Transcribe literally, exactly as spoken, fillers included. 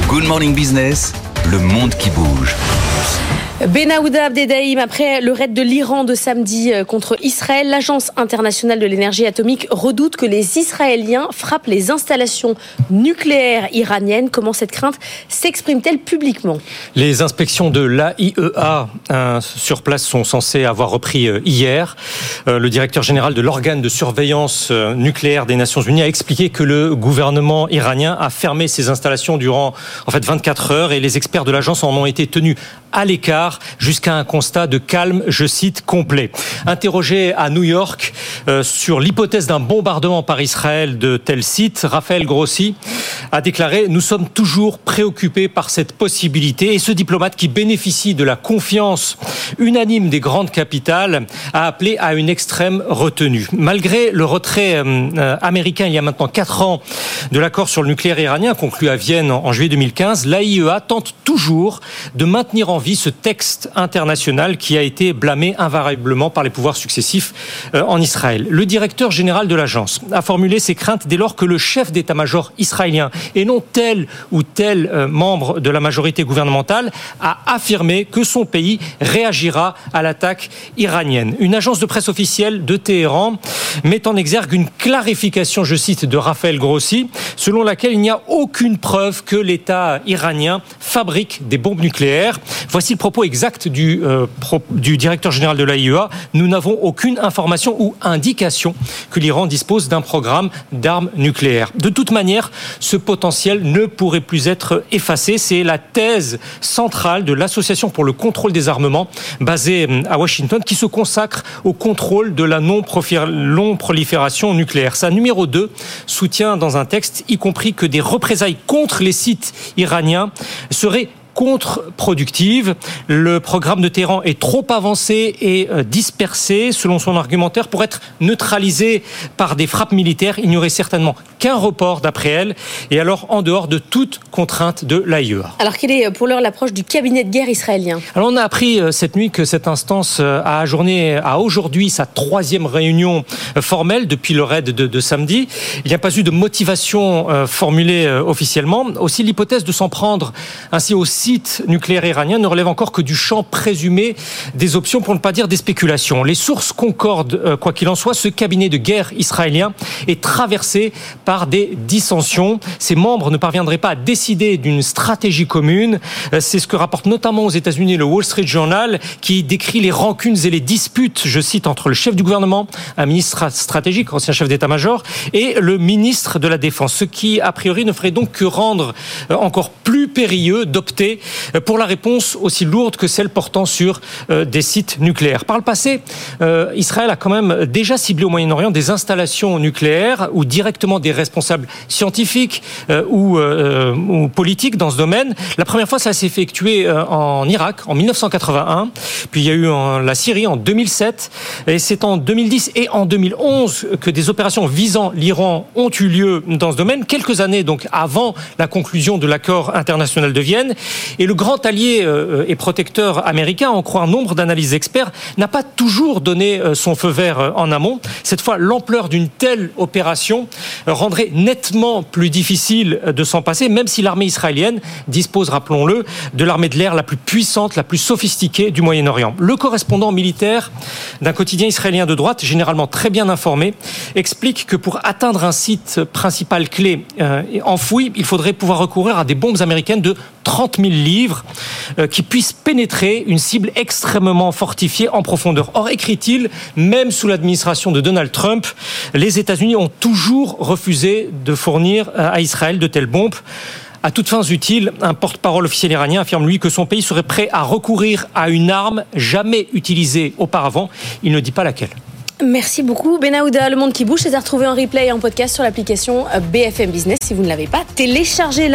Good Morning Business, le monde qui bouge. Benaouda Abdedaïm, après le raid de l'Iran de samedi contre Israël, l'Agence internationale de l'énergie atomique redoute que les Israéliens frappent les installations nucléaires iraniennes. Comment cette crainte s'exprime-t-elle publiquement ? Les inspections de l'A I E A hein, sur place sont censées avoir repris hier. Euh, le directeur général de l'organe de surveillance nucléaire des Nations Unies a expliqué que le gouvernement iranien a fermé ses installations durant en fait vingt-quatre heures et les experts de l'agence en ont été tenus à l'écart jusqu'à un constat de calme, je cite, complet. Interrogé à New York euh, sur l'hypothèse d'un bombardement par Israël de tel site, Raphaël Grossi a déclaré « Nous sommes toujours préoccupés par cette possibilité » et ce diplomate qui bénéficie de la confiance unanime des grandes capitales a appelé à une extrême retenue. Malgré le retrait euh, américain il y a maintenant quatre ans de l'accord sur le nucléaire iranien conclu à Vienne en, en juillet deux mille quinze, l'A I E A tente toujours de maintenir en vie ce texte international qui a été blâmé invariablement par les pouvoirs successifs euh, en Israël. Le directeur général de l'agence a formulé ses craintes dès lors que le chef d'état-major israélien, et non tel ou tel euh, membre de la majorité gouvernementale, a affirmé que son pays réagira à l'attaque iranienne. Une agence de presse officielle de Téhéran met en exergue une clarification, je cite, de Raphaël Grossi, selon laquelle il n'y a aucune preuve que l'État iranien fabrique des bombes nucléaires. Voici le propos exact du, euh, pro, du directeur général de l'A I E A. Nous n'avons aucune information ou indication que l'Iran dispose d'un programme d'armes nucléaires. De toute manière, ce potentiel ne pourrait plus être effacé. C'est la thèse centrale de l'Association pour le contrôle des armements, basée à Washington, qui se consacre au contrôle de la non-prolifération nucléaire. Sa numéro deux soutient dans un texte, y compris que des représailles contre les sites iraniens seraient contre-productive. Le programme de Téhéran est trop avancé et dispersé, selon son argumentaire, pour être neutralisé par des frappes militaires. Il n'y aurait certainement qu'un report, d'après elle, et alors en dehors de toute contrainte de l'A I E A. Alors, quelle est pour l'heure l'approche du cabinet de guerre israélien ? Alors, on a appris cette nuit que cette instance a ajourné à aujourd'hui sa troisième réunion formelle depuis le raid de, de samedi. Il n'y a pas eu de motivation euh, formulée euh, officiellement. Aussi, l'hypothèse de s'en prendre ainsi au site nucléaire iranien ne relève encore que du champ présumé des options, pour ne pas dire des spéculations. Les sources concordent, euh, quoi qu'il en soit, ce cabinet de guerre israélien est traversé par des dissensions. Ses membres ne parviendraient pas à décider d'une stratégie commune. Euh, c'est ce que rapporte notamment aux États-Unis le Wall Street Journal, qui décrit les rancunes et les disputes, je cite, entre le chef du gouvernement, un ministre stratégique, ancien chef d'état-major, et le ministre de la Défense. Ce qui, a priori, ne ferait donc que rendre euh, encore plus périlleux d'opter pour la réponse aussi lourde que celle portant sur euh, des sites nucléaires. Par le passé, euh, Israël a quand même déjà ciblé au Moyen-Orient des installations nucléaires ou directement des responsables scientifiques euh, ou, euh, ou politiques dans ce domaine. La première fois, ça s'est effectué euh, en Irak en dix-neuf cent quatre-vingt-un, puis il y a eu en, la Syrie en deux mille sept, et c'est en deux mille dix et en deux mille onze que des opérations visant l'Iran ont eu lieu dans ce domaine, quelques années donc avant la conclusion de l'accord international de Vienne. Et le grand allié euh, et protecteur américain, en croire nombre d'analyses experts, n'a pas toujours donné euh, son feu vert euh, en amont. Cette fois, l'ampleur d'une telle opération euh, rendrait nettement plus difficile de s'en passer, même si l'armée israélienne dispose, rappelons-le, de l'armée de l'air la plus puissante, la plus sophistiquée du Moyen-Orient. Le correspondant militaire d'un quotidien israélien de droite, généralement très bien informé, explique que pour atteindre un site principal clé euh, enfoui, il faudrait pouvoir recourir à des bombes américaines de trente mille livres euh, qui puissent pénétrer une cible extrêmement fortifiée en profondeur. Or, écrit-il, même sous l'administration de Donald Trump, les États-Unis ont toujours refusé de fournir à Israël de telles bombes. À toutes fins utiles, un porte-parole officiel iranien affirme, lui, que son pays serait prêt à recourir à une arme jamais utilisée auparavant. Il ne dit pas laquelle. Merci beaucoup. Benaouda, Le Monde qui bouge, c'est à retrouver en replay et en podcast sur l'application B F M Business. Si vous ne l'avez pas, téléchargez-la.